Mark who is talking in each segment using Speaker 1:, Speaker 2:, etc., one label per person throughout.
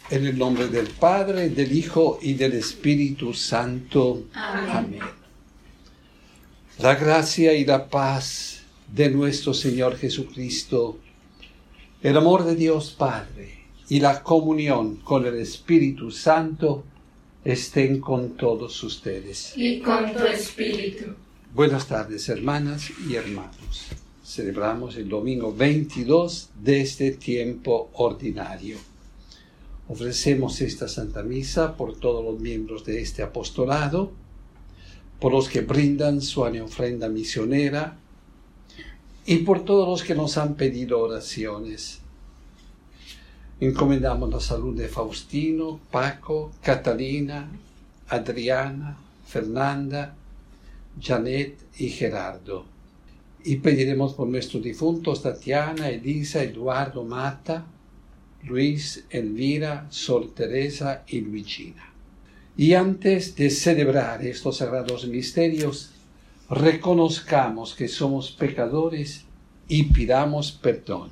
Speaker 1: En el nombre del Padre, del Hijo y del Espíritu Santo.
Speaker 2: Amén.
Speaker 1: Amén. La gracia y la paz de nuestro Señor Jesucristo, el amor de Dios Padre y la comunión con el Espíritu Santo estén con todos ustedes.
Speaker 2: Y con tu espíritu.
Speaker 1: Buenas tardes, hermanas y hermanos. Celebramos el domingo 22 de este tiempo ordinario. Ofrecemos esta Santa Misa por todos los miembros de este apostolado, por los que brindan su ofrenda misionera y por todos los que nos han pedido oraciones. Encomendamos la salud de Faustino, Paco, Catalina, Adriana, Fernanda, Janet y Gerardo. Y pediremos por nuestros difuntos Tatiana, Elisa, Eduardo, Marta, Luis, Elvira, Sol Teresa y Luigina. Y antes de celebrar estos sagrados misterios, reconozcamos que somos pecadores y pidamos perdón.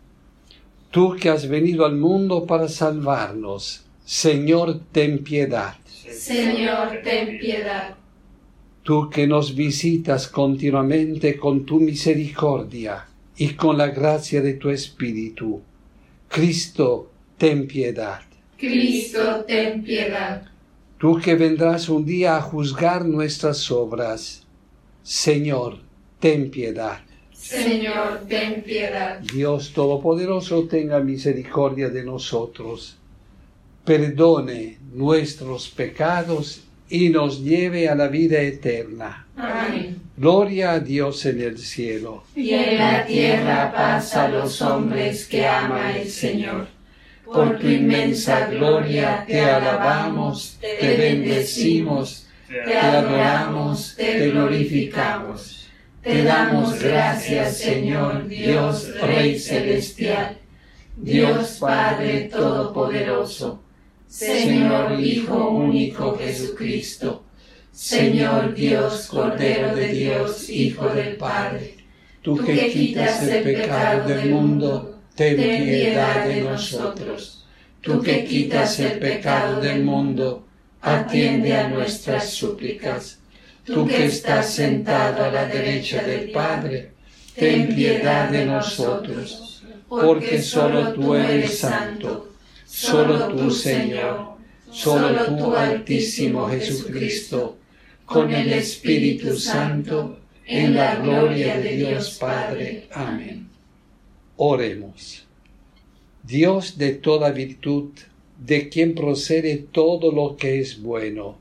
Speaker 1: Tú que has venido al mundo para salvarnos, Señor, ten piedad.
Speaker 2: Señor, ten piedad.
Speaker 1: Tú que nos visitas continuamente con tu misericordia y con la gracia de tu Espíritu, Cristo, ten piedad.
Speaker 2: Cristo, ten piedad.
Speaker 1: Tú que vendrás un día a juzgar nuestras obras, Señor, ten piedad.
Speaker 2: Señor, ten piedad.
Speaker 1: Dios Todopoderoso, tenga misericordia de nosotros, perdone nuestros pecados y nos lleve a la vida eterna.
Speaker 2: Amén.
Speaker 1: Gloria a Dios en el cielo.
Speaker 2: Y en la tierra paz a los hombres que ama el Señor. Por tu inmensa gloria te alabamos, te bendecimos, te adoramos, te glorificamos. Te damos gracias, Señor, Dios Rey Celestial, Dios Padre Todopoderoso, Señor Hijo único Jesucristo, Señor Dios Cordero de Dios, Hijo del Padre. Tú que quitas el pecado del mundo, ten piedad de nosotros. Tú que quitas el pecado del mundo, atiende a nuestras súplicas. Tú que estás sentado a la derecha del Padre, ten piedad de nosotros, porque solo tú eres santo, solo tú, Señor, solo tú, Altísimo Jesucristo, con el Espíritu Santo, en la gloria de Dios Padre. Amén.
Speaker 1: Oremos. Dios de toda virtud, de quien procede todo lo que es bueno,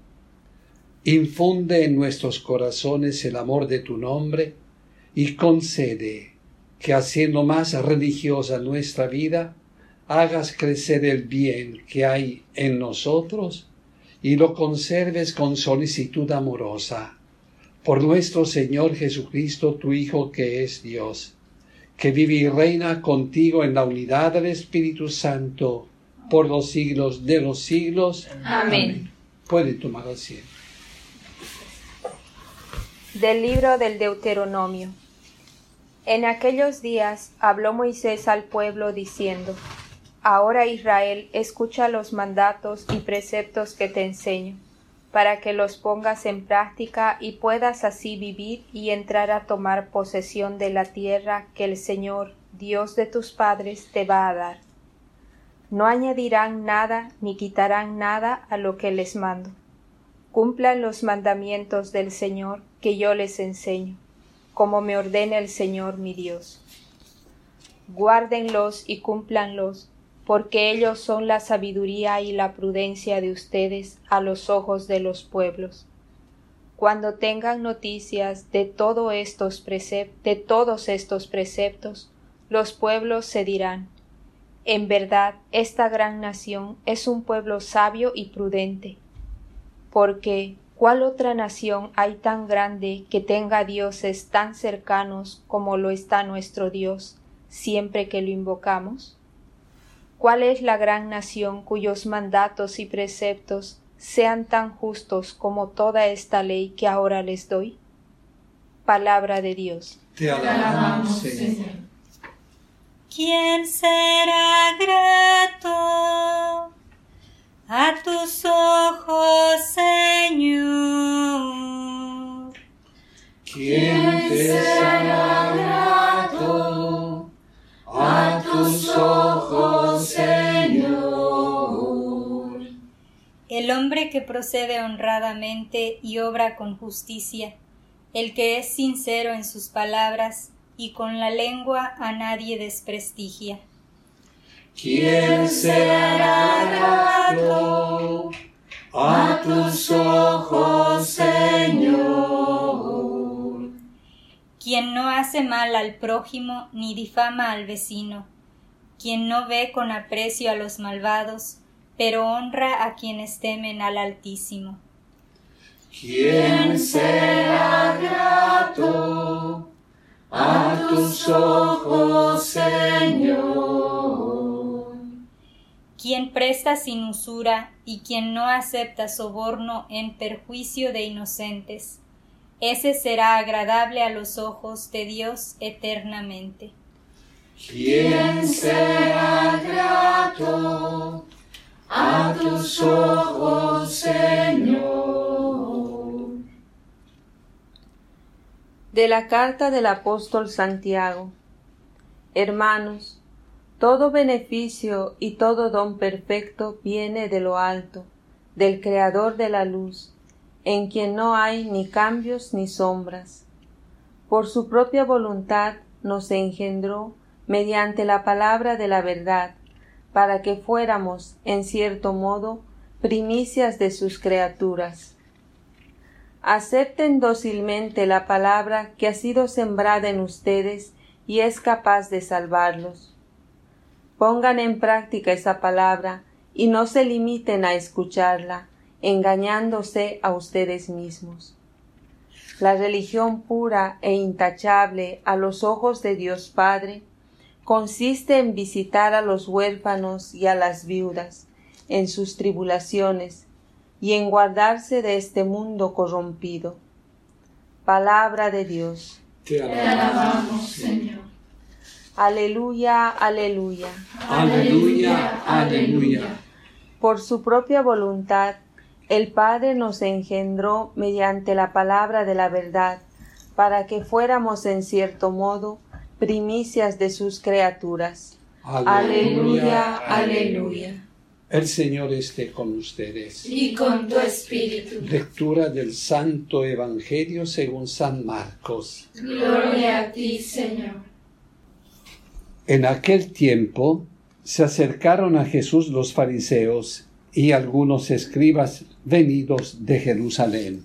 Speaker 1: infunde en nuestros corazones el amor de tu nombre y concede que, haciendo más religiosa nuestra vida, hagas crecer el bien que hay en nosotros y lo conserves con solicitud amorosa. Por nuestro Señor Jesucristo, tu Hijo, que es Dios, que vive y reina contigo en la unidad del Espíritu Santo, por los siglos de los siglos.
Speaker 2: Amén.
Speaker 1: Puede tomar asiento.
Speaker 3: Del libro del Deuteronomio. En aquellos días habló Moisés al pueblo diciendo: Ahora, Israel, escucha los mandatos y preceptos que te enseño, para que los pongas en práctica y puedas así vivir y entrar a tomar posesión de la tierra que el Señor, Dios de tus padres, te va a dar. No añadirán nada ni quitarán nada a lo que les mando. Cumplan los mandamientos del Señor que yo les enseño, como me ordena el Señor mi Dios. Guárdenlos y cúmplanlos, porque ellos son la sabiduría y la prudencia de ustedes a los ojos de los pueblos. Cuando tengan noticias de todos estos preceptos, los pueblos se dirán: en verdad, esta gran nación es un pueblo sabio y prudente. Porque, ¿cuál otra nación hay tan grande que tenga dioses tan cercanos como lo está nuestro Dios, siempre que lo invocamos? ¿Cuál es la gran nación cuyos mandatos y preceptos sean tan justos como toda esta ley que ahora les doy? Palabra de Dios.
Speaker 1: Te alabamos, Señor.
Speaker 4: ¿Quién será grato El hombre que procede honradamente y obra con justicia, el que es sincero en sus palabras y con la lengua a nadie desprestigia.
Speaker 2: ¿Quién será grato a tus ojos, Señor?
Speaker 4: Quien no hace mal al prójimo ni difama al vecino, quien no ve con aprecio a los malvados, pero honra a quienes temen al Altísimo.
Speaker 2: ¿Quién será grato a tus ojos, Señor?
Speaker 4: Quien presta sin usura y quien no acepta soborno en perjuicio de inocentes, ese será agradable a los ojos de Dios eternamente.
Speaker 2: ¿Quién será grato a tus ojos, Señor?
Speaker 3: De la carta del apóstol Santiago. Hermanos, todo beneficio y todo don perfecto viene de lo alto, del Creador de la luz, en quien no hay ni cambios ni sombras. Por su propia voluntad nos engendró mediante la palabra de la verdad, para que fuéramos, en cierto modo, primicias de sus criaturas. Acepten dócilmente la palabra que ha sido sembrada en ustedes y es capaz de salvarlos. Pongan en práctica esa palabra y no se limiten a escucharla, engañándose a ustedes mismos. La religión pura e intachable a los ojos de Dios Padre consiste en visitar a los huérfanos y a las viudas en sus tribulaciones y en guardarse de este mundo corrompido. Palabra de Dios.
Speaker 2: Te alabamos, Señor.
Speaker 3: Aleluya, aleluya.
Speaker 2: Aleluya, aleluya.
Speaker 3: Por su propia voluntad, el Padre nos engendró mediante la palabra de la verdad, para que fuéramos en cierto modo primicias de sus criaturas. Aleluya, aleluya.
Speaker 1: El Señor esté con ustedes.
Speaker 2: Y con tu espíritu.
Speaker 1: Lectura del Santo Evangelio según San Marcos.
Speaker 2: Gloria a ti, Señor.
Speaker 1: En aquel tiempo se acercaron a Jesús los fariseos y algunos escribas venidos de Jerusalén.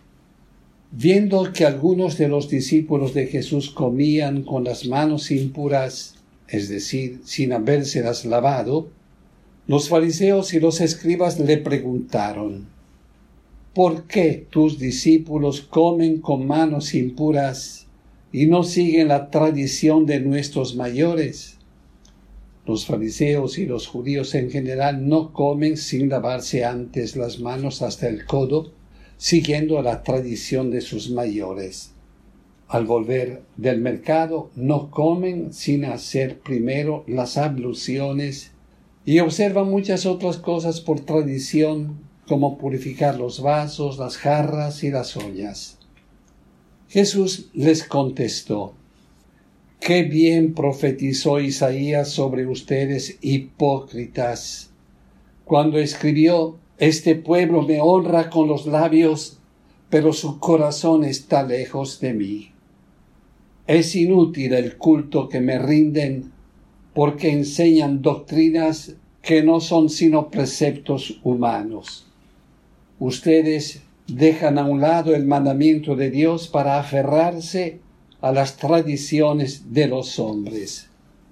Speaker 1: Viendo que algunos de los discípulos de Jesús comían con las manos impuras, es decir, sin habérselas lavado, los fariseos y los escribas le preguntaron: ¿por qué tus discípulos comen con manos impuras y no siguen la tradición de nuestros mayores? Los fariseos y los judíos en general no comen sin lavarse antes las manos hasta el codo, siguiendo la tradición de sus mayores. Al volver del mercado no comen sin hacer primero las abluciones y observan muchas otras cosas por tradición, como purificar los vasos, las jarras y las ollas. Jesús les contestó: «Qué bien profetizó Isaías sobre ustedes, hipócritas, cuando escribió: Este pueblo me honra con los labios, pero su corazón está lejos de mí. Es inútil el culto que me rinden, porque enseñan doctrinas que no son sino preceptos humanos. Ustedes dejan a un lado el mandamiento de Dios para aferrarse a las tradiciones de los hombres».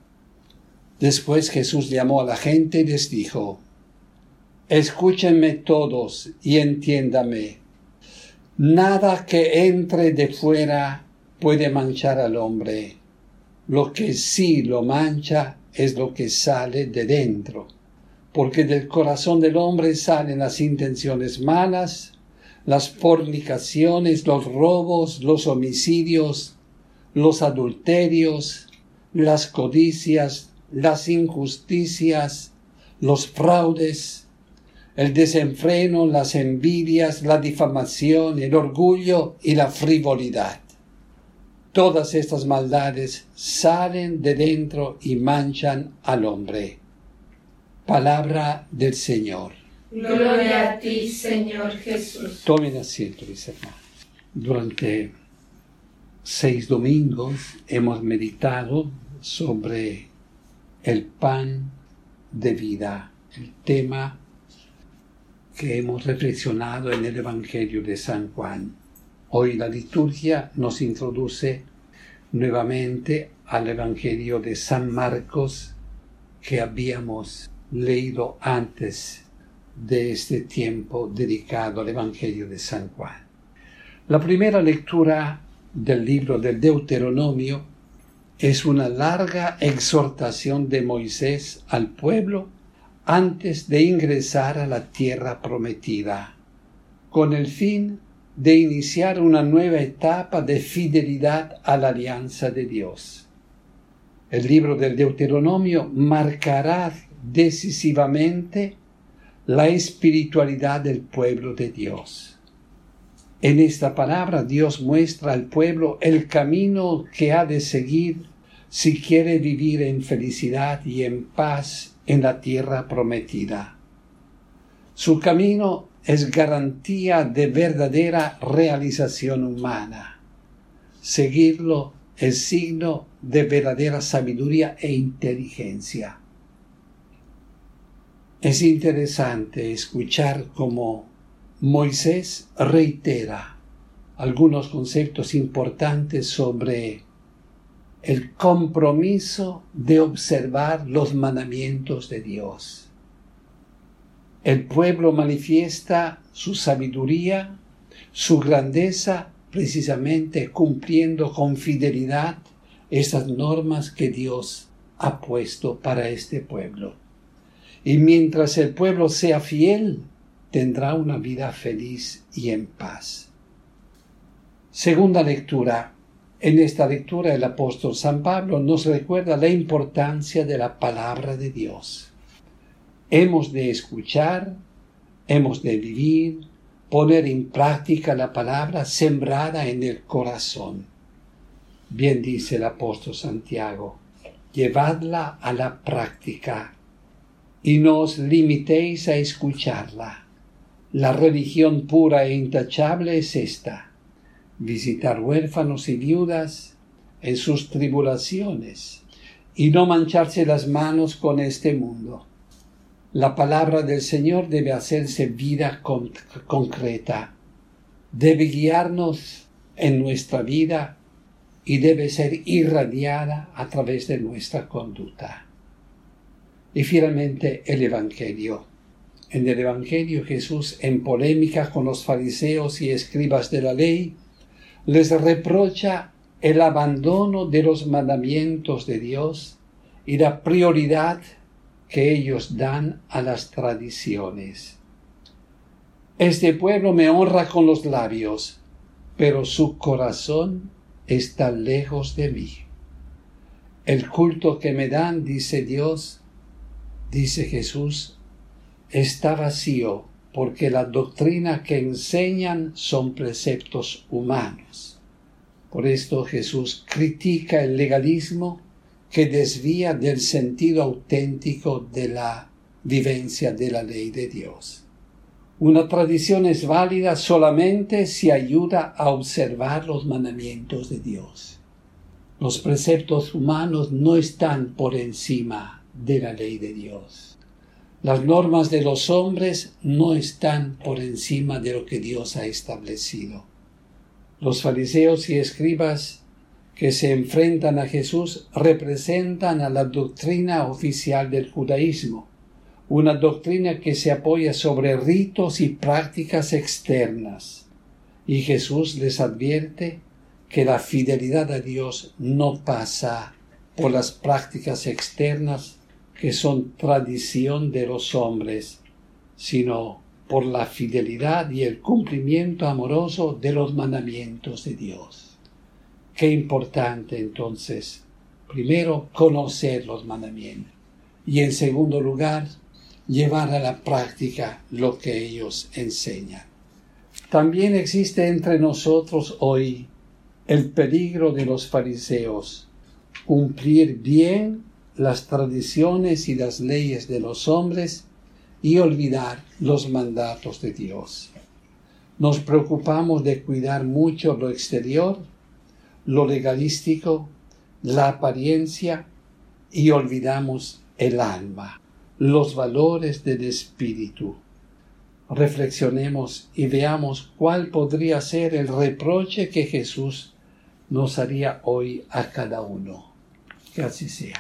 Speaker 1: Después Jesús llamó a la gente y les dijo: «Escúchenme todos y entiéndame. Nada que entre de fuera puede manchar al hombre. Lo que sí lo mancha es lo que sale de dentro, porque del corazón del hombre salen las intenciones malas, las fornicaciones, los robos, los homicidios, los adulterios, las codicias, las injusticias, los fraudes, el desenfreno, las envidias, la difamación, el orgullo y la frivolidad. Todas estas maldades salen de dentro y manchan al hombre». Palabra del Señor.
Speaker 2: Gloria a ti, Señor Jesús.
Speaker 1: Tomen asiento, mis hermanos. Durante 6 domingos hemos meditado sobre el pan de vida, el tema que hemos reflexionado en el Evangelio de San Juan. Hoy la liturgia nos introduce nuevamente al Evangelio de San Marcos que habíamos leído antes de este tiempo dedicado al Evangelio de San Juan. La primera lectura del libro del Deuteronomio es una larga exhortación de Moisés al pueblo antes de ingresar a la tierra prometida, con el fin de iniciar una nueva etapa de fidelidad a la alianza de Dios. El libro del Deuteronomio marcará decisivamente la espiritualidad del pueblo de Dios. En esta palabra Dios muestra al pueblo el camino que ha de seguir si quiere vivir en felicidad y en paz en la tierra prometida. Su camino es garantía de verdadera realización humana. Seguirlo es signo de verdadera sabiduría e inteligencia. Es interesante escuchar cómo Moisés reitera algunos conceptos importantes sobre el compromiso de observar los mandamientos de Dios. El pueblo manifiesta su sabiduría, su grandeza, precisamente cumpliendo con fidelidad esas normas que Dios ha puesto para este pueblo. Y mientras el pueblo sea fiel, tendrá una vida feliz y en paz. Segunda lectura. En esta lectura el apóstol San Pablo nos recuerda la importancia de la palabra de Dios. Hemos de escuchar, hemos de vivir, poner en práctica la palabra sembrada en el corazón. Bien dice el apóstol Santiago, llevadla a la práctica y no os limitéis a escucharla. La religión pura e intachable es esta: visitar huérfanos y viudas en sus tribulaciones y no mancharse las manos con este mundo. La palabra del Señor debe hacerse vida concreta, debe guiarnos en nuestra vida y debe ser irradiada a través de nuestra conducta. Y finalmente el Evangelio. En el Evangelio Jesús, en polémica con los fariseos y escribas de la ley, les reprocha el abandono de los mandamientos de Dios y la prioridad que ellos dan a las tradiciones. Este pueblo me honra con los labios, pero su corazón está lejos de mí. El culto que me dan, dice Dios, dice Jesús, está vacío porque la doctrina que enseñan son preceptos humanos. Por esto Jesús critica el legalismo que desvía del sentido auténtico de la vivencia de la ley de Dios. Una tradición es válida solamente si ayuda a observar los mandamientos de Dios. Los preceptos humanos no están por encima de la ley de Dios. Las normas de los hombres no están por encima de lo que Dios ha establecido. Los fariseos y escribas que se enfrentan a Jesús representan a la doctrina oficial del judaísmo, una doctrina que se apoya sobre ritos y prácticas externas. Y Jesús les advierte que la fidelidad a Dios no pasa por las prácticas externas que son tradición de los hombres, sino por la fidelidad y el cumplimiento amoroso de los mandamientos de Dios. Qué importante entonces, primero, conocer los mandamientos y en segundo lugar, llevar a la práctica lo que ellos enseñan. También existe entre nosotros hoy el peligro de los fariseos, cumplir bien las tradiciones y las leyes de los hombres y olvidar los mandatos de Dios. Nos preocupamos de cuidar mucho lo exterior, lo legalístico, la apariencia, y olvidamos el alma, los valores del espíritu. Reflexionemos y veamos cuál podría ser el reproche que Jesús nos haría hoy a cada uno. Que así sea.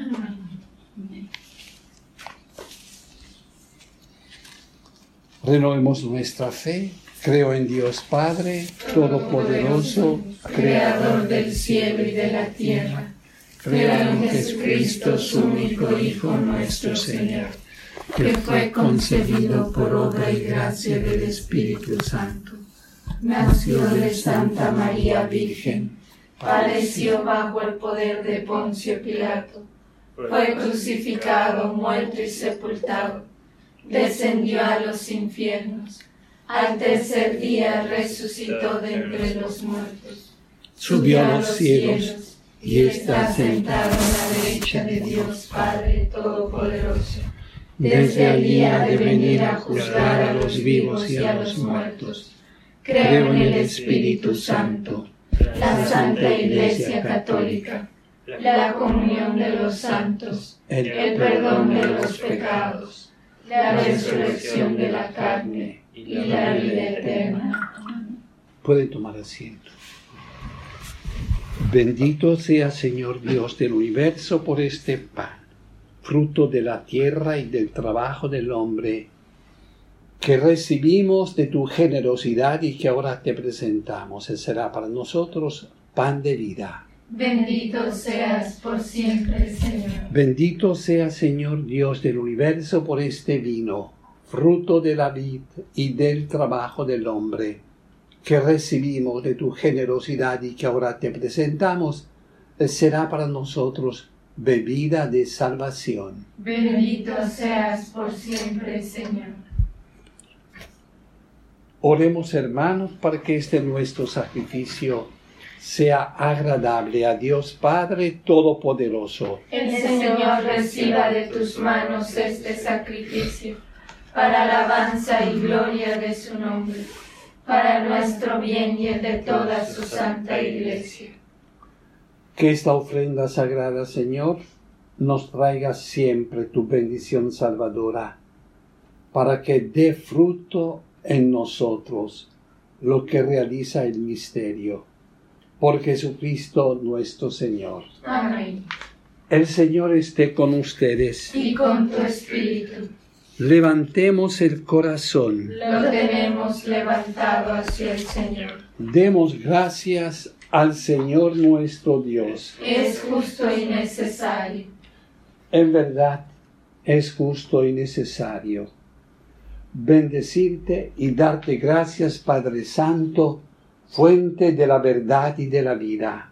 Speaker 1: Renovemos nuestra fe. Creo en Dios Padre Todopoderoso,
Speaker 2: Creador del cielo y de la tierra. Creo en Jesucristo, su único Hijo, nuestro Señor, que fue concebido por obra y gracia del Espíritu Santo. Nació de Santa María Virgen, padeció bajo el poder de Poncio Pilato, fue crucificado, muerto y sepultado, descendió a los infiernos, al tercer día resucitó de entre los muertos,
Speaker 1: subió a los cielos
Speaker 2: y está sentado a la derecha de Dios Padre Todopoderoso. Desde allí ha de venir a juzgar a los vivos y a los muertos. Creo en el Espíritu Santo, la Santa Iglesia Católica, la comunión de los santos, el perdón de los pecados, la resurrección de la carne y la vida eterna.
Speaker 1: Pueden tomar asiento. Bendito sea, Señor Dios del universo, por este pan, fruto de la tierra y del trabajo del hombre, que recibimos de tu generosidad y que ahora te presentamos. Él será para nosotros pan de vida.
Speaker 2: Bendito seas por siempre, Señor.
Speaker 1: Bendito sea, Señor Dios del universo, por este vino, fruto de la vid y del trabajo del hombre, que recibimos de tu generosidad y que ahora te presentamos. Él será para nosotros bebida de salvación.
Speaker 2: Bendito seas por siempre, Señor.
Speaker 1: Oremos, hermanos, para que este nuestro sacrificio sea agradable a Dios Padre Todopoderoso.
Speaker 2: El Señor reciba de tus manos este sacrificio, para alabanza y gloria de su nombre, para nuestro bien y el de toda su santa Iglesia.
Speaker 1: Que esta ofrenda sagrada, Señor, nos traiga siempre tu bendición salvadora, para que dé fruto en nosotros lo que realiza el misterio. Por Jesucristo nuestro Señor.
Speaker 2: Amén.
Speaker 1: El Señor esté con ustedes.
Speaker 2: Y con tu espíritu.
Speaker 1: Levantemos el corazón.
Speaker 2: Lo tenemos levantado hacia el Señor.
Speaker 1: Demos gracias al Señor nuestro Dios.
Speaker 2: Es justo y necesario.
Speaker 1: En verdad, es justo y necesario bendecirte y darte gracias, Padre Santo, fuente de la verdad y de la vida,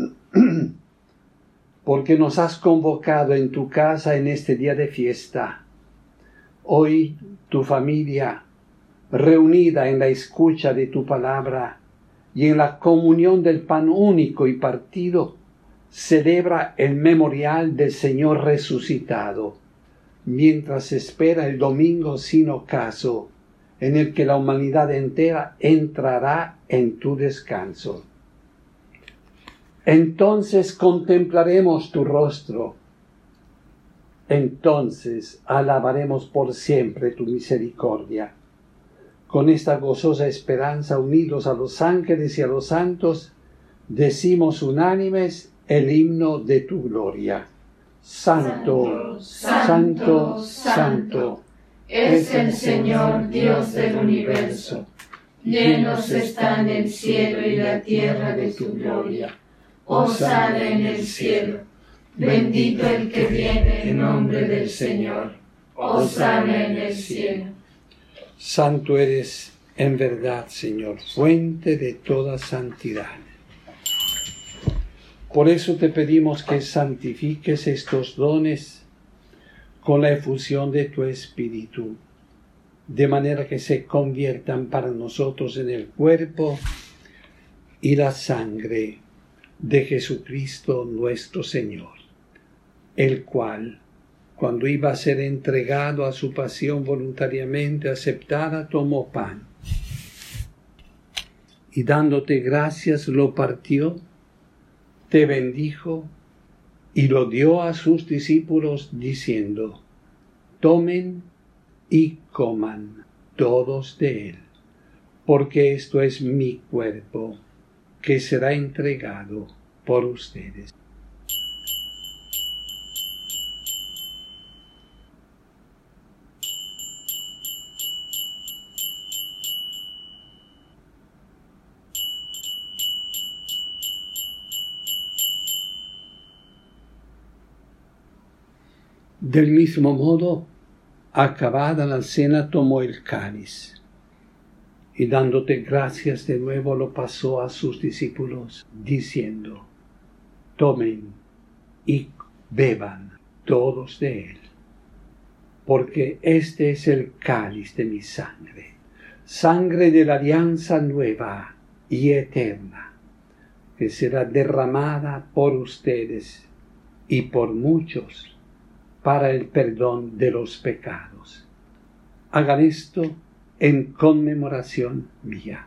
Speaker 1: porque nos has convocado en tu casa en este día de fiesta. Hoy tu familia, reunida en la escucha de tu palabra y en la comunión del pan único y partido, celebra el memorial del Señor resucitado, mientras espera el domingo sin ocaso, en el que la humanidad entera entrará en tu descanso. Entonces contemplaremos tu rostro. Entonces alabaremos por siempre tu misericordia. Con esta gozosa esperanza, unidos a los ángeles y a los santos, decimos unánimes el himno de tu gloria. Santo, santo, santo,
Speaker 2: es el Señor Dios del universo. Llenos están el cielo y la tierra de tu gloria. Hosana en el cielo. Bendito el que viene en nombre del Señor. Hosana en el cielo.
Speaker 1: Santo eres en verdad, Señor, fuente de toda santidad. Por eso te pedimos que santifiques estos dones con la efusión de tu Espíritu, de manera que se conviertan para nosotros en el cuerpo y la sangre de Jesucristo nuestro Señor, el cual, cuando iba a ser entregado a su pasión voluntariamente aceptada, tomó pan y dándote gracias lo partió, te bendijo y lo dio a sus discípulos diciendo: tomen y coman todos de él, porque esto es mi cuerpo, que será entregado por ustedes. Del mismo modo, acabada la cena, tomó el cáliz y dándote gracias de nuevo lo pasó a sus discípulos, diciendo: tomen y beban todos de él, porque este es el cáliz de mi sangre, sangre de la alianza nueva y eterna, que será derramada por ustedes y por muchos para el perdón de los pecados. Hagan esto en conmemoración mía.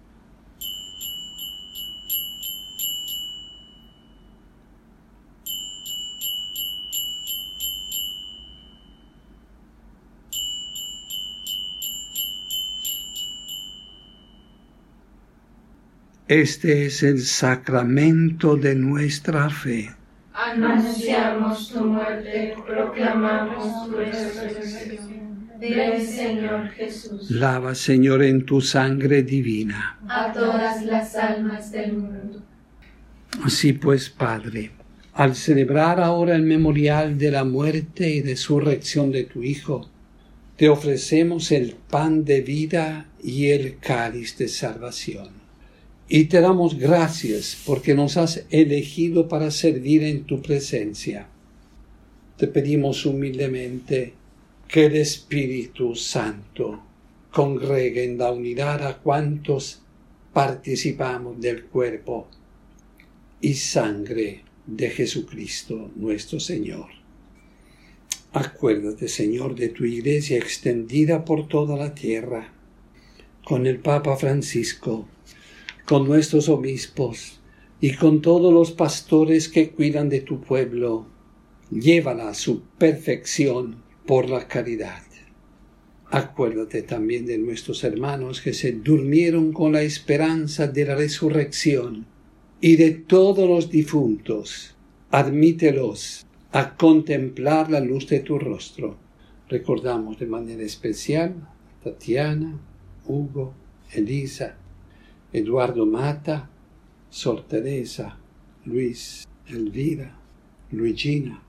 Speaker 1: Este es el sacramento de nuestra fe.
Speaker 2: Anunciamos tu muerte, proclamamos tu resurrección. Ven, Señor Jesús.
Speaker 1: Lava, Señor, en tu sangre divina
Speaker 2: A todas las almas del mundo.
Speaker 1: Así pues, Padre, al celebrar ahora el memorial de la muerte y resurrección de tu Hijo, te ofrecemos el pan de vida y el cáliz de salvación. Y te damos gracias porque nos has elegido para servir en tu presencia. Te pedimos humildemente que el Espíritu Santo congregue en la unidad a cuantos participamos del cuerpo y sangre de Jesucristo nuestro Señor. Acuérdate, Señor, de tu Iglesia extendida por toda la tierra, con el Papa Francisco, con nuestros obispos y con todos los pastores que cuidan de tu pueblo. Llévala a su perfección por la caridad. Acuérdate también de nuestros hermanos que se durmieron con la esperanza de la resurrección y de todos los difuntos. Admítelos a contemplar la luz de tu rostro. Recordamos de manera especial a Tatiana, Hugo, Elisa, Eduardo Mata, Sor Teresa, Luis, Elvira, Luigina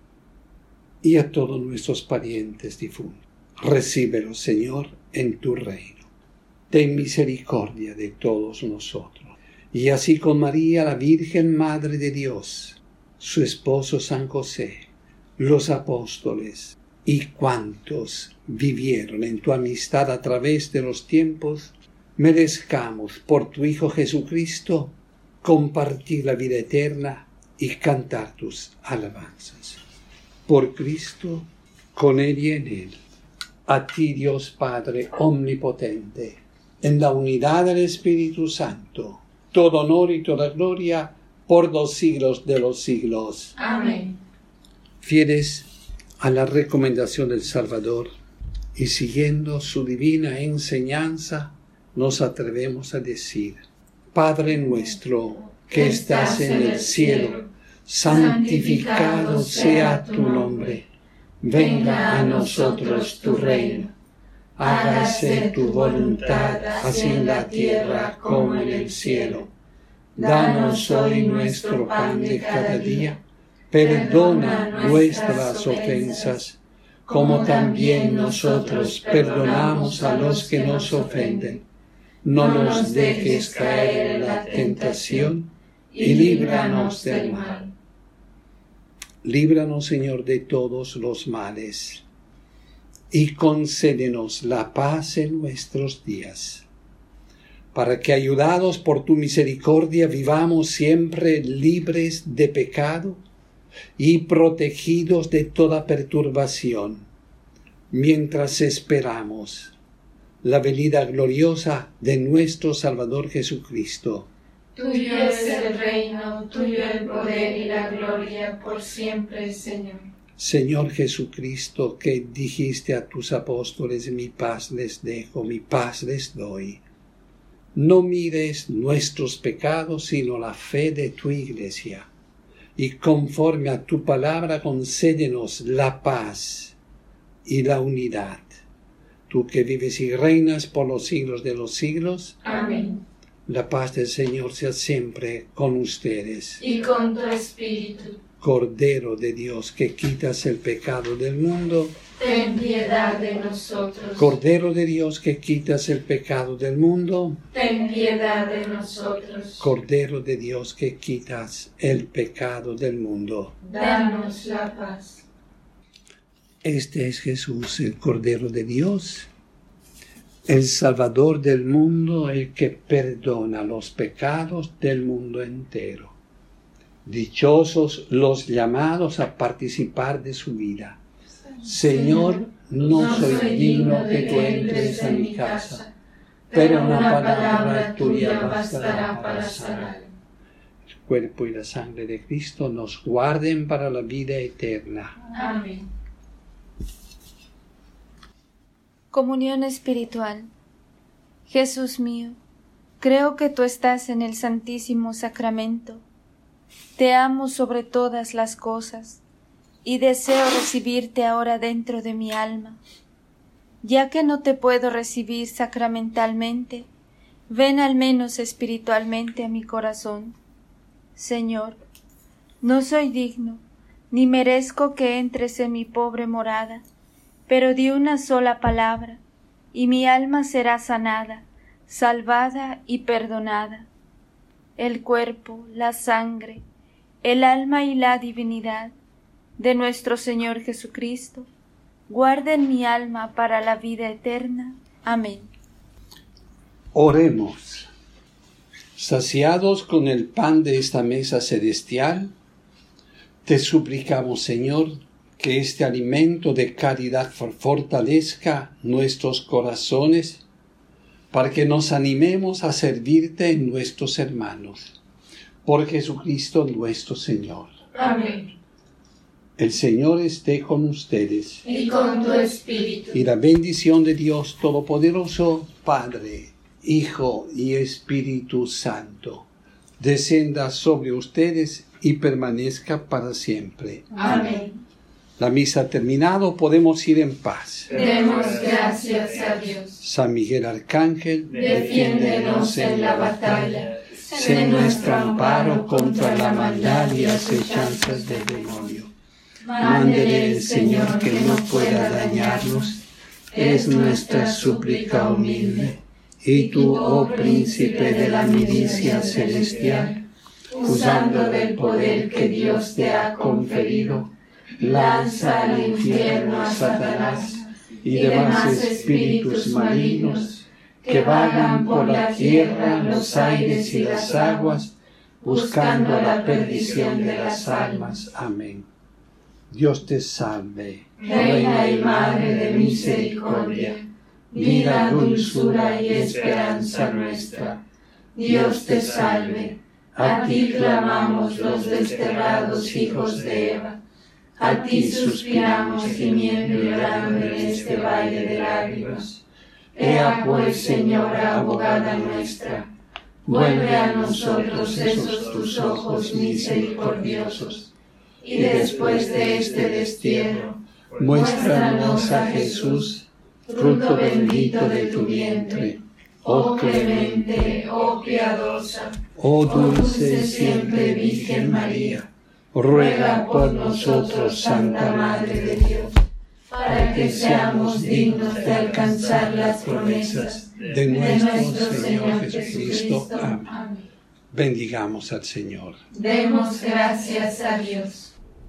Speaker 1: y a todos nuestros parientes difuntos. Recíbelos, Señor, en tu reino. Ten misericordia de todos nosotros. Y así con María, la Virgen Madre de Dios, su esposo San José, los apóstoles y cuantos vivieron en tu amistad a través de los tiempos, merezcamos por tu Hijo Jesucristo compartir la vida eterna y cantar tus alabanzas. Por Cristo, con Él y en Él, a ti Dios Padre omnipotente, en la unidad del Espíritu Santo, todo honor y toda gloria por los siglos de los siglos.
Speaker 2: Amén.
Speaker 1: Fieles a la recomendación del Salvador y siguiendo su divina enseñanza, nos atrevemos a decir: Padre nuestro que estás en el cielo, santificado sea tu nombre. Venga a nosotros tu reino. Hágase tu voluntad, así en la tierra como en el cielo. Danos hoy nuestro pan de cada día. Perdona nuestras ofensas, como también nosotros perdonamos a los que nos ofenden. No nos dejes caer en la tentación, y líbranos del mal. Líbranos, Señor, de todos los males, y concédenos la paz en nuestros días, para que, ayudados por tu misericordia, vivamos siempre libres de pecado y protegidos de toda perturbación, mientras esperamos la venida gloriosa de nuestro Salvador Jesucristo.
Speaker 2: Tuyo es el reino, tuyo el poder y la gloria por siempre, Señor.
Speaker 1: Señor Jesucristo, que dijiste a tus apóstoles, mi paz les dejo, mi paz les doy. No mires nuestros pecados, sino la fe de tu Iglesia. Y conforme a tu palabra, concédenos la paz y la unidad. Tú que vives y reinas por los siglos de los siglos.
Speaker 2: Amén.
Speaker 1: La paz del Señor sea siempre con ustedes.
Speaker 2: Y con tu espíritu.
Speaker 1: Cordero de Dios, que quitas el pecado del mundo,
Speaker 2: ten piedad de nosotros.
Speaker 1: Cordero de Dios, que quitas el pecado del mundo,
Speaker 2: ten piedad de nosotros.
Speaker 1: Cordero de Dios, que quitas el pecado del mundo,
Speaker 2: danos la paz.
Speaker 1: Este es Jesús, el Cordero de Dios, el Salvador del mundo, el que perdona los pecados del mundo entero. Dichosos los llamados a participar de su vida. Señor, no soy digno que tú entres en mi casa, pero una palabra tuya bastará para sanar. El cuerpo y la sangre de Cristo nos guarden para la vida eterna.
Speaker 2: Amén.
Speaker 3: Comunión espiritual. Jesús mío, creo que tú estás en el Santísimo Sacramento. Te amo sobre todas las cosas y deseo recibirte ahora dentro de mi alma. Ya que no te puedo recibir sacramentalmente, ven al menos espiritualmente a mi corazón. Señor, no soy digno, ni merezco que entres en mi pobre morada, pero di una sola palabra, y mi alma será sanada, salvada y perdonada. El cuerpo, la sangre, el alma y la divinidad de nuestro Señor Jesucristo, guarden mi alma para la vida eterna. Amén.
Speaker 1: Oremos. Saciados con el pan de esta mesa celestial, te suplicamos, Señor, que este alimento de caridad fortalezca nuestros corazones, para que nos animemos a servirte en nuestros hermanos. Por Jesucristo nuestro Señor.
Speaker 2: Amén.
Speaker 1: El Señor esté con ustedes.
Speaker 2: Y con tu espíritu.
Speaker 1: Y la bendición de Dios Todopoderoso, Padre, Hijo y Espíritu Santo, descienda sobre ustedes y permanezca para siempre.
Speaker 2: Amén.
Speaker 1: La misa ha terminado, podemos ir en paz.
Speaker 2: Demos gracias a Dios.
Speaker 1: San Miguel Arcángel,
Speaker 2: defiéndenos en la batalla.
Speaker 1: Sé nuestro amparo contra la maldad y acechanzas del demonio. Mándele el Señor que no pueda dañarnos, es nuestra súplica humilde. Y tú, oh príncipe de la milicia celestial, usando del poder que Dios te ha conferido, lanza al infierno a Satanás y demás espíritus malignos que vagan por la tierra, los aires y las aguas, buscando la perdición de las almas. Amén. Dios te salve,
Speaker 2: Reina y Madre de misericordia, vida, dulzura y esperanza nuestra. Dios te salve, a ti clamamos los desterrados hijos de Eva, a ti suspiramos gimiendo y llorando en este valle de lágrimas. Ea pues, Señora, abogada nuestra, vuelve a nosotros esos tus ojos misericordiosos, y después de este destierro, muéstranos a Jesús, fruto bendito de tu vientre. Oh clemente, oh piadosa,
Speaker 1: oh
Speaker 2: dulce siempre Virgen María, ruega por nosotros, Santa Madre de Dios, para que seamos dignos de alcanzar las promesas
Speaker 1: de nuestro Señor Jesucristo. Amén. Bendigamos al Señor.
Speaker 2: Demos gracias a Dios.